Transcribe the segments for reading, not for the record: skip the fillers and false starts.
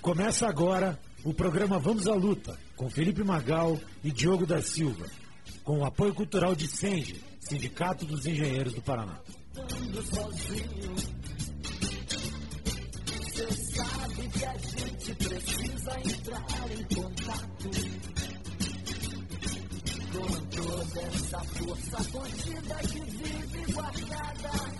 Começa agora o programa Vamos à Luta, com Felipe Magal e Diogo da Silva, com o apoio cultural de Senge, Sindicato dos Engenheiros do Paraná. Você sabe que a gente precisa entrar em contato com toda essa força contida que vive guardada.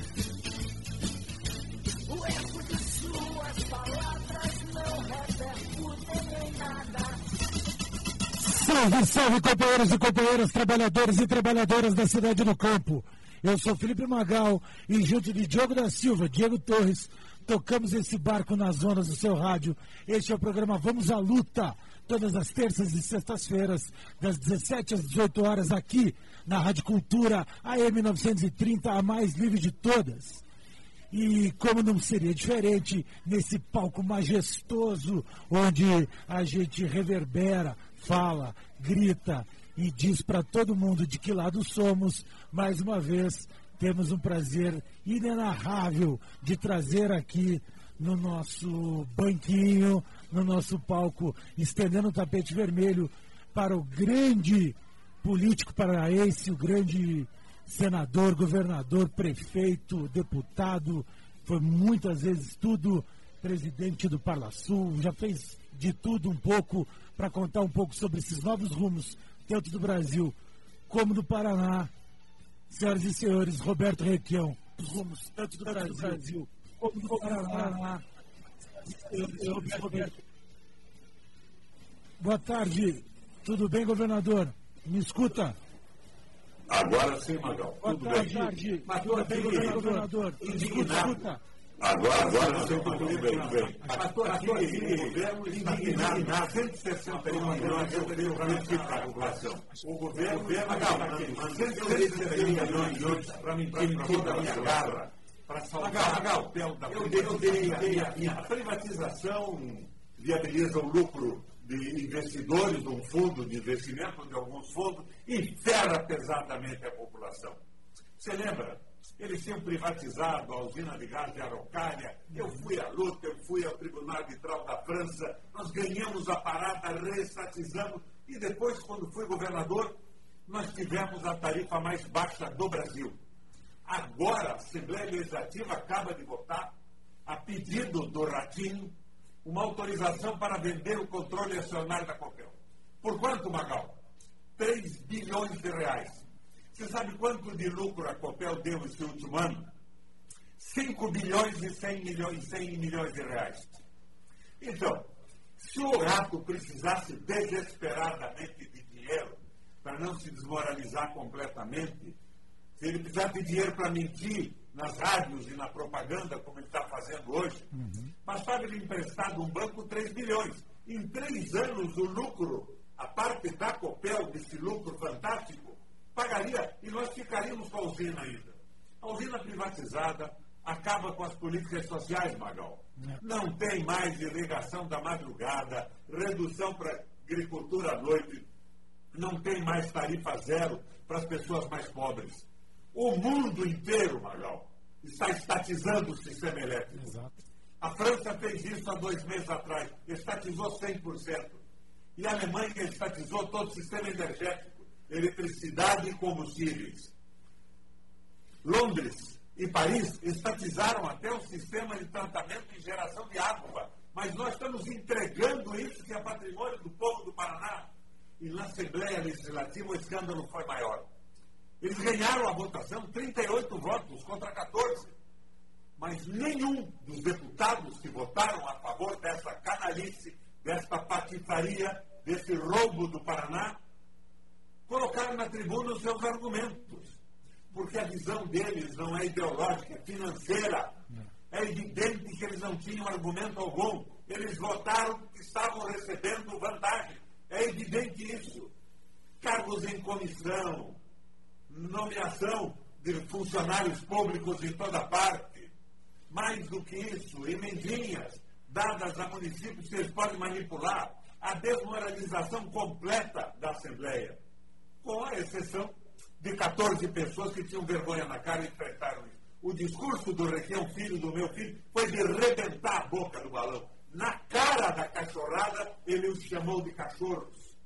O eco de suas palavras não repercutem em nada. Salve, salve, companheiros e companheiras, trabalhadores e trabalhadoras da cidade do campo. Eu sou Felipe Magal e junto de Diogo da Silva, Diego Torres, tocamos esse barco nas zonas do seu rádio. Este é o programa Vamos à Luta, todas as terças e sextas-feiras, das 17 às 18 horas, aqui na Rádio Cultura, AM 930, a mais livre de todas. E como não seria diferente, nesse palco majestoso, onde a gente reverbera, fala, grita e diz para todo mundo de que lado somos, mais uma vez temos um prazer inenarrável de trazer aqui no nosso banquinho, no nosso palco, estendendo o tapete vermelho para o grande político paranaense, o grande senador, governador, prefeito, deputado, foi muitas vezes tudo, presidente do Parlasul, já fez de tudo um pouco para contar um pouco sobre esses novos rumos, tanto do Brasil como do Paraná. Senhoras e senhores, Roberto Requião, os rumos tanto do Brasil como do Paraná. Roberto. Boa tarde, tudo bem, governador? Me escuta? Agora sim, Magal. Tudo bem? Mas tudo bem, governador? Escuta. Agora sim, tudo bem. Estou aqui e o governo está indignado. 161 milhões eu tenho para mentir para a população. O governo Magal, 161 milhões para mentir toda a minha garra. Para salvar Magal, eu dei a privatização viabiliza o lucro de investidores de um fundo de investimento, de alguns fundos, e ferra pesadamente a população. Você lembra? Eles tinham privatizado a usina de gás de Araucária. Eu fui à luta, eu fui ao Tribunal Arbitral da França, nós ganhamos a parada, reestatizamos, e depois, quando fui governador, nós tivemos a tarifa mais baixa do Brasil. Agora, a Assembleia Legislativa acaba de votar, a pedido do Ratinho, uma autorização para vender o controle acionário da Copel. Por quanto, Magal? 3 bilhões de reais. Você sabe quanto de lucro a Copel deu esse último ano? 5 bilhões e 100 milhões de reais. Então, se o rato precisasse desesperadamente de dinheiro para não se desmoralizar completamente, se ele precisasse de dinheiro para mentir nas rádios e na propaganda, como ele está fazendo hoje, bastava ele emprestar de um banco 3 bilhões. Em 3 anos, o lucro, a parte da Copel, desse lucro fantástico, pagaria e nós ficaríamos com a usina ainda. A usina privatizada acaba com as políticas sociais, Magal. Não tem mais irrigação da madrugada, redução para agricultura à noite, não tem mais tarifa zero para as pessoas mais pobres. O mundo inteiro, Magal, está estatizando o sistema elétrico. Exato. A França fez isso há 2 meses atrás, estatizou 100%. E a Alemanha estatizou todo o sistema energético, eletricidade e combustíveis. Londres e Paris estatizaram até o sistema de tratamento e geração de água. Mas nós estamos entregando isso que é patrimônio do povo do Paraná. E na Assembleia Legislativa o escândalo foi maior. Eles ganharam a votação, 38 votos contra 14. Mas nenhum dos deputados que votaram a favor dessa canalice, desta patifaria, desse roubo do Paraná, colocaram na tribuna os seus argumentos. Porque a visão deles não é ideológica, é financeira. É evidente que eles não tinham argumento algum. Eles votaram que estavam recebendo vantagem. É evidente isso. Cargos em comissão, nomeação de funcionários públicos em toda parte. Mais do que isso, emendinhas dadas a municípios que eles podem manipular. A desmoralização completa da Assembleia. Com a exceção de 14 pessoas que tinham vergonha na cara e enfrentaram isso. O discurso do Requião, filho do meu filho, foi de rebentar a boca do balão. Na cara da cachorrada, ele os chamou de cachorros.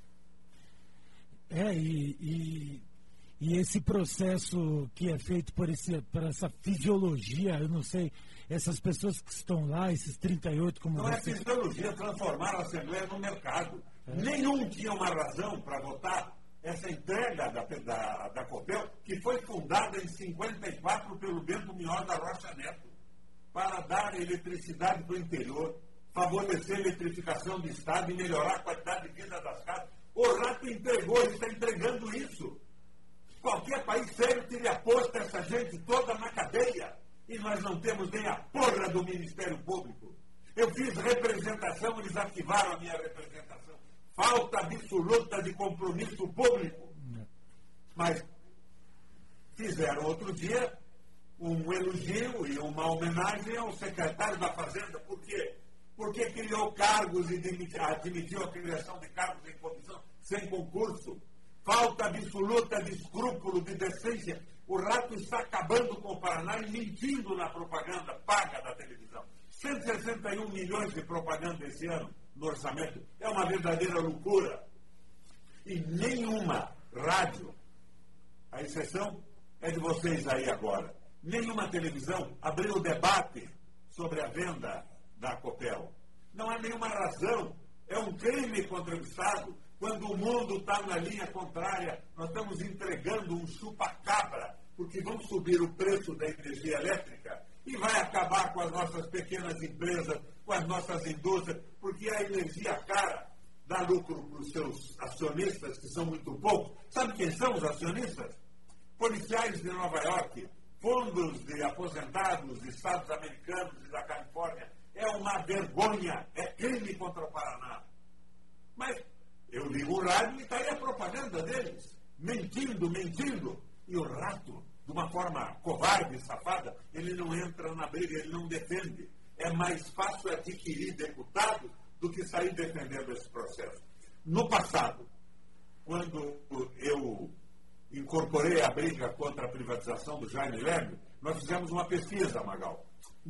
E esse processo que é feito por essa fisiologia, eu não sei, essas pessoas que estão lá, esses 38, como não você... Não é fisiologia, transformaram a Assembleia no mercado. Nenhum tinha uma razão para votar essa entrega da Copel, que foi fundada em 54 pelo Bento Munhoz da Rocha Neto, para dar eletricidade para o interior, favorecer a eletrificação do Estado e melhorar a qualidade de vida das casas. O Rato entregou, ele está entregando isso. Qualquer país sério teria posto essa gente toda na cadeia. E nós não temos nem a porra do Ministério Público. Eu fiz representação, eles ativaram a minha representação. Falta absoluta de compromisso público. Mas fizeram outro dia um elogio e uma homenagem ao secretário da Fazenda. Por quê? Porque criou cargos e admitiu a criação de cargos em comissão sem concurso. Falta absoluta de escrúpulo, de decência. O Rato está acabando com o Paraná e mentindo na propaganda paga da televisão. 161 milhões de propaganda esse ano no orçamento. É uma verdadeira loucura. E nenhuma rádio, a exceção é de vocês aí agora, nenhuma televisão abriu o debate sobre a venda da Copel. Não há nenhuma razão. É um crime contra o Estado. Quando o mundo está na linha contrária, nós estamos entregando um chupa-cabra, porque vão subir o preço da energia elétrica e vai acabar com as nossas pequenas empresas, com as nossas indústrias, porque a energia cara dá lucro para os seus acionistas, que são muito poucos. Sabe quem são os acionistas? Policiais de Nova York, fundos de aposentados de estados americanos e da Califórnia. É uma vergonha, é crime contra o Paraná. Mas eu ligo o rádio e está aí a propaganda deles, mentindo. E o Rato, de uma forma covarde e safada, ele não entra na briga, ele não defende. É mais fácil adquirir deputados do que sair defendendo esse processo. No passado, quando eu incorporei a briga contra a privatização do Jaime Lerner, nós fizemos uma pesquisa, Magal.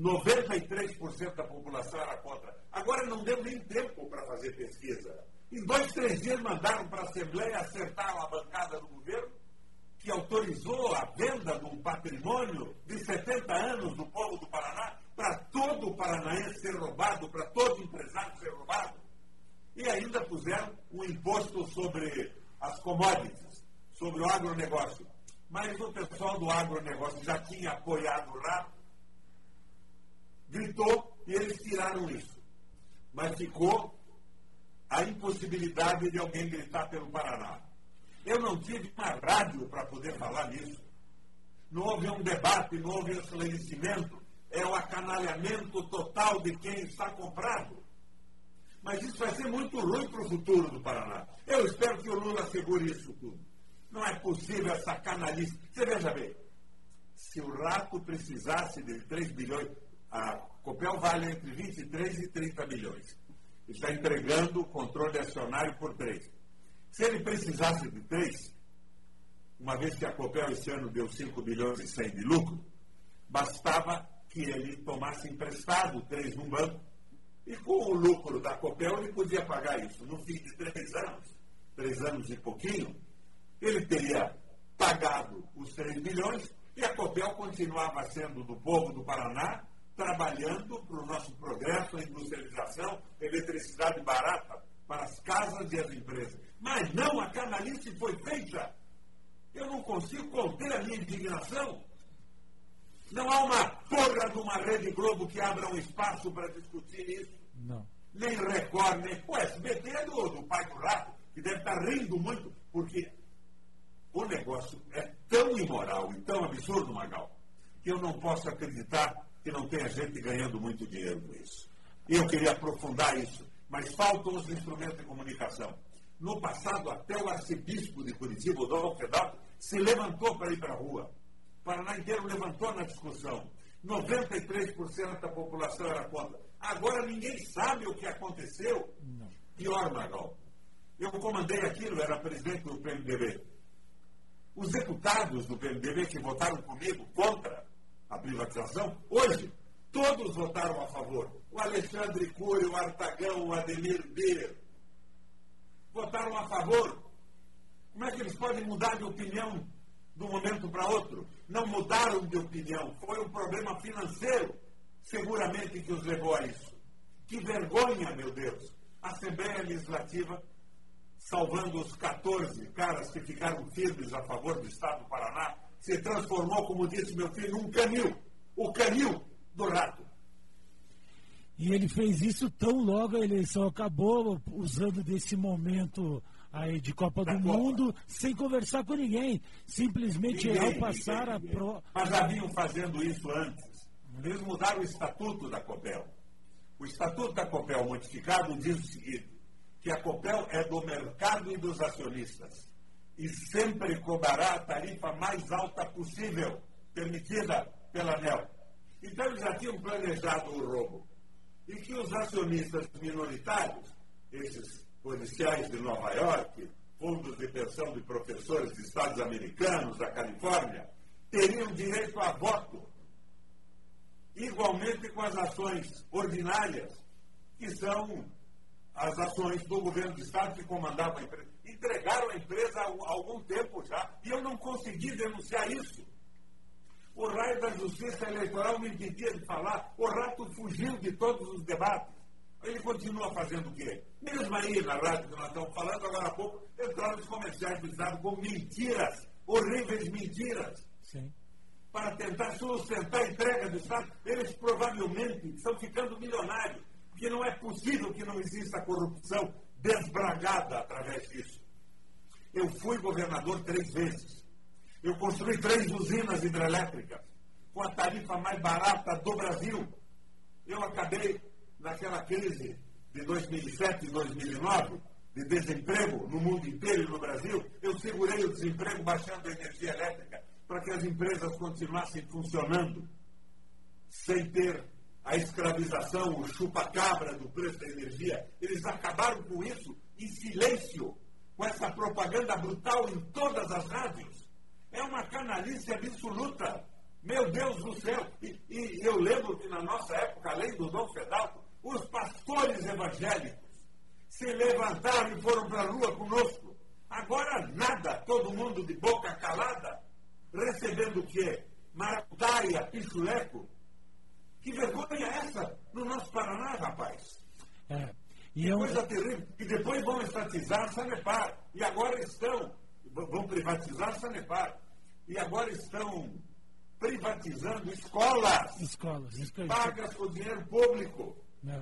93% da população era contra. Agora não deu nem tempo para fazer pesquisa. Em 2, 3 dias mandaram para a Assembleia, acertaram a bancada do governo, que autorizou a venda de um patrimônio de 70 anos do povo do Paraná, para todo o paranaense ser roubado, para todo empresário ser roubado. E ainda puseram um imposto sobre as commodities, sobre o agronegócio. Mas o pessoal do agronegócio já tinha apoiado o Rato, gritou e eles tiraram isso. Mas ficou a impossibilidade de alguém gritar pelo Paraná. Eu não tive uma rádio para poder falar nisso. Não houve um debate, não houve um esclarecimento. É o acanalhamento total de quem está comprado. Mas isso vai ser muito ruim para o futuro do Paraná. Eu espero que o Lula segure isso tudo. Não é possível essa canalice. Você veja bem, se o Rato precisasse de 3 bilhões, a Copel vale entre 23 e 30 milhões. Está entregando o controle acionário por 3. Se ele precisasse de 3, uma vez que a Copel esse ano deu 5 bilhões e 100 de lucro, bastava que ele tomasse emprestado 3 num banco, e com o lucro da Copel ele podia pagar isso. No fim de 3 anos e pouquinho, ele teria pagado os 3 bilhões e a Copel continuava sendo do povo do Paraná, trabalhando para o nosso progresso, a industrialização, eletricidade barata para as casas e as empresas. Mas não, a canalice foi feita. Eu não consigo conter a minha indignação. Não há uma porra de uma Rede Globo que abra um espaço para discutir isso. Não. Nem Record, nem... O SBT é do pai do Rato, que deve estar rindo muito, porque o negócio é tão imoral e tão absurdo, Magal, que eu não posso acreditar que não tenha gente ganhando muito dinheiro com isso. E eu queria aprofundar isso, mas faltam os instrumentos de comunicação. No passado, até o arcebispo de Curitiba, o Dom Fedalco, se levantou para ir para a rua. O Paraná inteiro levantou na discussão. 93% da população era contra. Agora ninguém sabe o que aconteceu. Não. Pior, Magal. Eu comandei aquilo, era presidente do PMDB. Os deputados do PMDB que votaram comigo contra a privatização, hoje, todos votaram a favor. O o Alexandre Cury, o Artagão, o Ademir Beer, votaram a favor. Como é que eles podem mudar de opinião de um momento para outro? Não mudaram de opinião. Foi um problema financeiro, seguramente, que os levou a isso. Que vergonha, meu Deus! A Assembleia Legislativa, salvando os 14 caras que ficaram firmes a favor do Estado do Paraná, se transformou, como disse meu filho, num canil. O canil do rato. E ele fez isso tão logo a eleição acabou, usando desse momento aí de Copa do Mundo, sem conversar com ninguém. Simplesmente ao passar ninguém. Mas já vinham fazendo isso antes. Eles mudaram o Estatuto da Copel. O Estatuto da Copel modificado diz o seguinte, que a Copel é do mercado e dos acionistas e sempre cobrará a tarifa mais alta possível, permitida pela ANEEL. Então eles já tinham planejado o roubo. E que os acionistas minoritários, esses policiais de Nova York, fundos de pensão de professores de estados americanos, da Califórnia, teriam direito a voto, igualmente com as ações ordinárias, que são as ações do governo do estado que comandava a empresa. Entregaram a empresa há algum tempo já, e eu não consegui denunciar isso. O raio da Justiça Eleitoral me impedia de falar. O rato fugiu de todos os debates. Ele continua fazendo o quê? Mesmo aí na rádio que nós estamos falando, agora há pouco, entraram os comerciais do Estado com mentiras, horríveis mentiras. Sim. Para tentar sustentar a entrega do Estado. Eles provavelmente estão ficando milionários, porque não é possível que não exista corrupção desbragada através disso. Eu fui governador 3 vezes. Eu construí 3 usinas hidrelétricas com a tarifa mais barata do Brasil. Eu acabei, naquela crise de 2007 e 2009, de desemprego no mundo inteiro e no Brasil, eu segurei o desemprego baixando a energia elétrica para que as empresas continuassem funcionando sem ter a escravização, o chupa-cabra do preço da energia. Eles acabaram com isso em silêncio, com essa propaganda brutal em todas as rádios. É uma canalice absoluta. Meu Deus do céu. E eu lembro que na nossa época, além do Dom Fedalco, os pastores evangélicos se levantaram e foram para a rua conosco. Agora nada, todo mundo de boca calada, recebendo o quê? Maracutaia, pichuleco. Que vergonha é essa no nosso Paraná, rapaz? Que coisa terrível. E depois vão estatizar a Sanepar. E agora vão privatizar a Sanepar. E agora estão privatizando escolas. Escolas. Pagas com dinheiro público.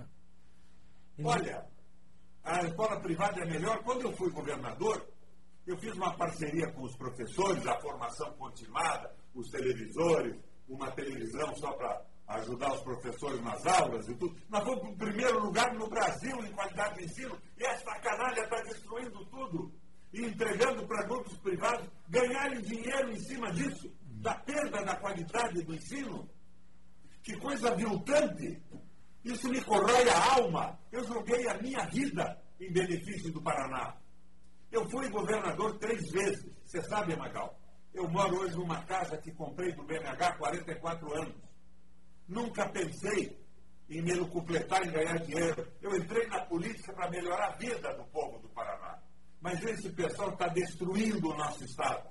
Olha, a escola privada é melhor. Quando eu fui governador, eu fiz uma parceria com os professores, a formação continuada, os televisores, uma televisão só para ajudar os professores nas aulas e tudo. Nós fomos para o primeiro lugar no Brasil em qualidade de ensino. E essa canalha está destruindo tudo. E entregando para grupos privados ganharem dinheiro em cima disso, da perda da qualidade do ensino. Que coisa aviltante! Isso me corrói a alma. Eu joguei a minha vida em benefício do Paraná. Eu fui governador 3 vezes. Você sabe, Magal? Eu moro hoje numa casa que comprei do BNH há 44 anos. Nunca pensei em me locupletar em ganhar dinheiro. Eu entrei na política para melhorar a vida do povo do Paraná. Mas esse pessoal está destruindo o nosso Estado.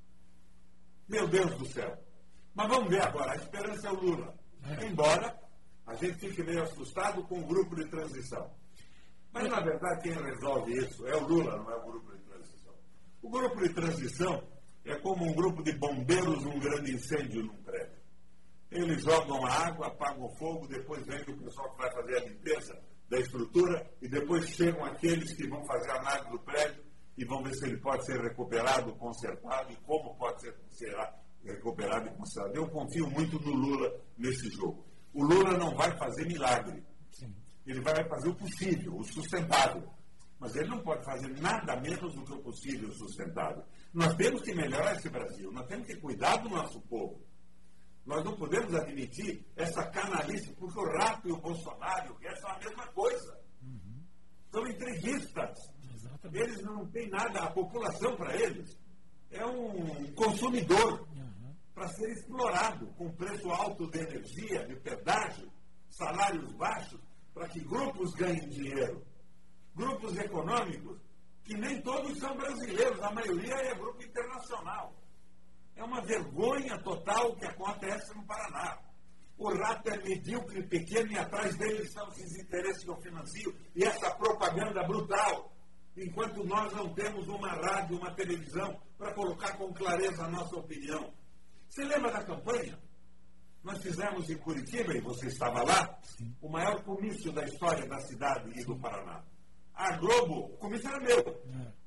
Meu Deus do céu. Mas vamos ver agora, a esperança é o Lula. Embora a gente fique meio assustado com o grupo de transição. Mas, na verdade, quem resolve isso é o Lula, não é o grupo de transição. O grupo de transição é como um grupo de bombeiros num grande incêndio num prédio. Eles jogam a água, apagam o fogo, depois vem o pessoal que vai fazer a limpeza da estrutura e depois chegam aqueles que vão fazer a análise do prédio e vão ver se ele pode ser recuperado, consertado e como pode ser recuperado e consertado. Eu confio muito no Lula nesse jogo. O Lula não vai fazer milagre. Sim. Ele vai fazer o possível, o sustentável. Mas ele não pode fazer nada menos do que o possível, o sustentável. Nós temos que melhorar esse Brasil. Nós temos que cuidar do nosso povo. Nós não podemos admitir essa canalice, porque o Rato e o Bolsonaro são a mesma coisa. São entreguistas. Exatamente. Eles não têm nada, a população para eles é um consumidor para ser explorado com preço alto de energia, de pedágio, salários baixos. para que grupos ganhem dinheiro. Grupos econômicos, que nem todos são brasileiros, a maioria é grupo internacional. É uma vergonha total o que acontece no Paraná. O rato é medíocre e pequeno e atrás dele estão esses interesses que eu financio e essa propaganda brutal. Enquanto nós não temos uma rádio, uma televisão para colocar com clareza a nossa opinião. Você lembra da campanha? Nós fizemos em Curitiba, e você estava lá, o maior comício da história da cidade e do Paraná. A Globo, o comício era meu.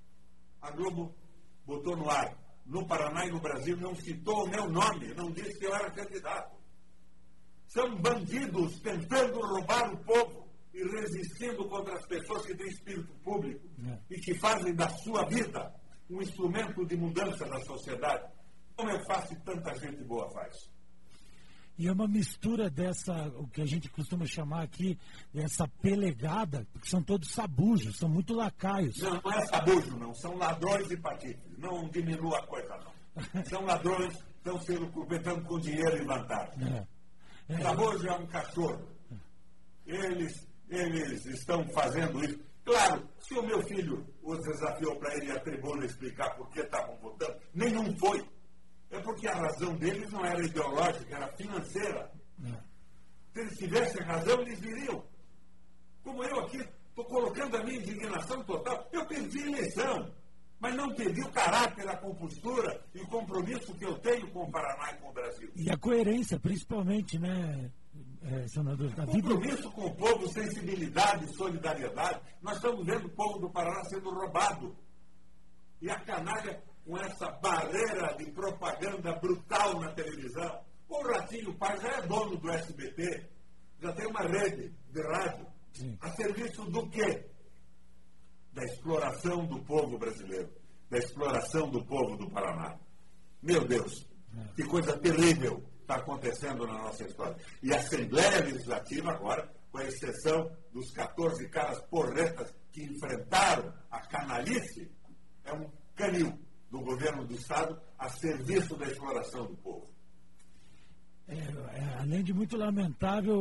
A Globo botou no ar, no Paraná e no Brasil, não citou o meu nome, não disse que eu era candidato. São bandidos tentando roubar o povo e resistindo contra as pessoas que têm espírito público e que fazem da sua vida um instrumento de mudança da sociedade. Como eu faço e tanta gente boa faz. E é uma mistura dessa, o que a gente costuma chamar aqui, dessa pelegada, porque são todos sabujos, são muito lacaios. Não, não é sabujo, não. São ladrões e patifes. Não diminua a coisa, não. São ladrões, estão se completando com dinheiro e vantagem. Sabujo é um cachorro. Eles estão fazendo isso. Claro, se o meu filho os desafiou para ir à tribuna explicar por que estavam votando, nenhum foi. É porque a razão deles não era ideológica, era financeira. Se eles tivessem razão, eles viriam. Como eu aqui, estou colocando a minha indignação total. Eu perdi a eleição, mas não perdi o caráter, a compostura e o compromisso que eu tenho com o Paraná e com o Brasil. E a coerência, principalmente, né, senador? Compromisso com o povo, sensibilidade, solidariedade. Nós estamos vendo o povo do Paraná sendo roubado. E a canalha com essa barreira de propaganda brutal na televisão. O Ratinho Pai já é dono do SBT, já tem uma rede de rádio. Sim. A serviço do quê? Da exploração do povo brasileiro, da exploração do povo do Paraná. Meu Deus, que coisa terrível está acontecendo na nossa história. E a Assembleia Legislativa agora, com a exceção dos 14 caras porretas que enfrentaram a canalice, é um canil do governo do Estado a serviço da exploração do povo. Além de muito lamentável,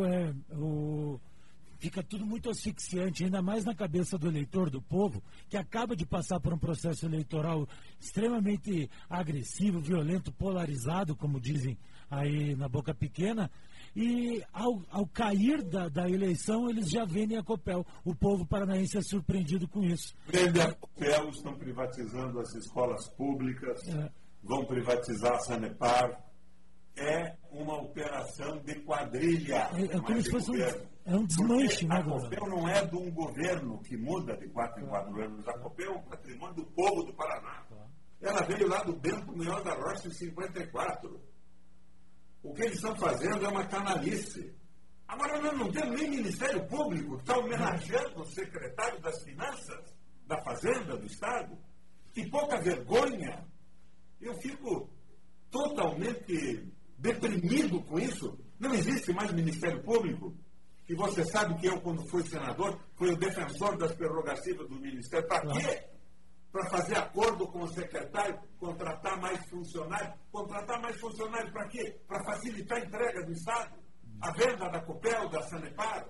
fica tudo muito asfixiante, ainda mais na cabeça do eleitor, do povo, que acaba de passar por um processo eleitoral extremamente agressivo, violento, polarizado, como dizem aí na boca pequena, e ao cair da eleição, eles já vendem a Copel. O povo paranaense é surpreendido com isso. Vendem a Copel, estão privatizando as escolas públicas, vão privatizar a Sanepar. É uma operação de quadrilha. É como se fosse um desmanche, né, a Copel não é de um governo que muda de 4 em 4 anos. A Copel é um patrimônio do povo do Paraná. Ela veio lá do Bento Munhoz da Rocha em 54. O que eles estão fazendo é uma canalice. Agora nós não temos nem Ministério Público que está homenageando o secretário das Finanças, da Fazenda, do Estado. Que pouca vergonha. Eu fico totalmente deprimido com isso. Não existe mais Ministério Público. E você sabe que eu, quando fui senador, fui o defensor das prerrogativas do Ministério. Para quê? Para fazer acordo com o secretário, contratar mais funcionários. Contratar mais funcionários para quê? Para facilitar a entrega do Estado, a venda da Copel, da Sanepar,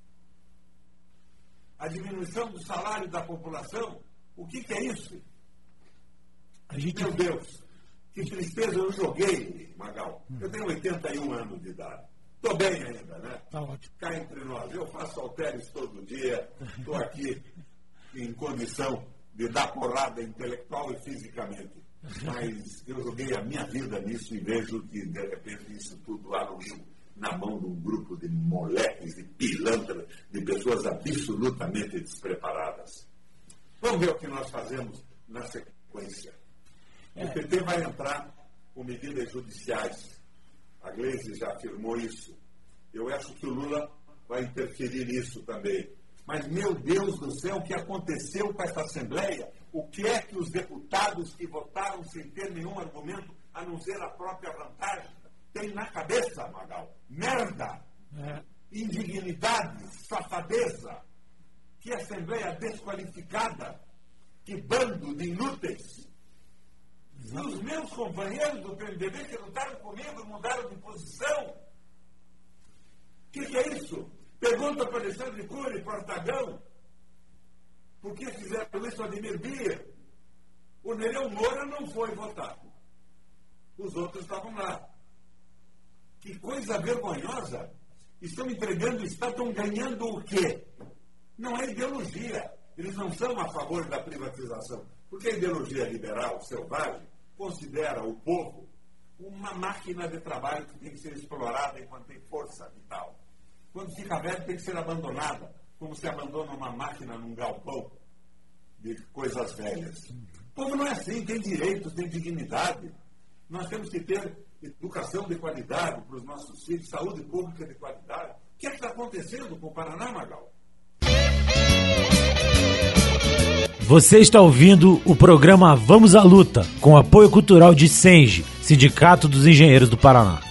a diminuição do salário da população. O que é isso? Meu Deus, que tristeza. Eu joguei, Magal. Eu tenho 81 anos de idade. Estou bem ainda, né? Tá ótimo. Cá entre nós. Eu faço halteres todo dia. Estou aqui em condição de dar porrada intelectual e fisicamente. Mas eu joguei a minha vida nisso e vejo que, de repente, isso tudo aluiu na mão de um grupo de moleques, de pilantras, de pessoas absolutamente despreparadas. Vamos ver o que nós fazemos na sequência. O PT vai entrar com medidas judiciais. A Gleisi já afirmou isso. Eu acho que o Lula vai interferir nisso também. Mas, meu Deus do céu, o que aconteceu com essa Assembleia? O que é que os deputados que votaram sem ter nenhum argumento, a não ser a própria vantagem, têm na cabeça, Magal? Merda! Indignidade, safadeza. Que Assembleia desqualificada. Que bando de inúteis. E os meus companheiros do PMDB que lutaram comigo e mudaram de posição. O que é isso? Pergunta para Alexandre Cury, Portagão. Por que fizeram isso, Ademir Bia? O Nereu Moura não foi votar. Os outros estavam lá. Que coisa vergonhosa. Estão entregando o Estado, estão ganhando o quê? Não é ideologia. Eles não são a favor da privatização. Porque a ideologia liberal, selvagem, considera o povo uma máquina de trabalho que tem que ser explorada enquanto tem força vital. Quando fica velho, tem que ser abandonada, como se abandona uma máquina num galpão de coisas velhas. O povo não é assim, tem direitos, tem dignidade. Nós temos que ter educação de qualidade para os nossos filhos, saúde pública de qualidade. O que é que está acontecendo com o Paraná, Magal? Você está ouvindo o programa Vamos à Luta, com apoio cultural de Senge, Sindicato dos Engenheiros do Paraná.